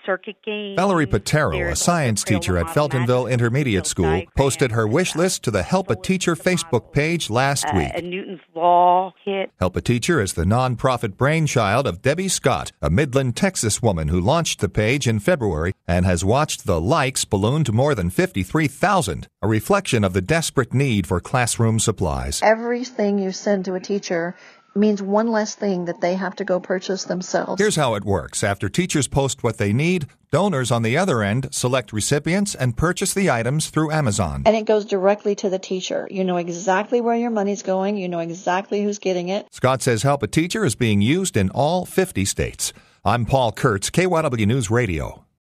circuit games. Valerie Patero, a science teacher at Feltonville Intermediate School, posted her wish list to the Help a Teacher Facebook page last week. A Newton's Law kit. Help a Teacher is the nonprofit brainchild of Debbie Scott, a Midland, Texas woman who launched the page in February and has watched the likes balloon to more than 53,000, a reflection of the desperate need for classroom supplies. Everything you send to a teacher means one less thing that they have to go purchase themselves. Here's how it works. After teachers post what they need, donors on the other end select recipients and purchase the items through Amazon. And it goes directly to the teacher. You know exactly where your money's going. You know exactly who's getting it. Scott says Help a Teacher is being used in all 50 states. I'm Paul Kurtz, KYW News Radio.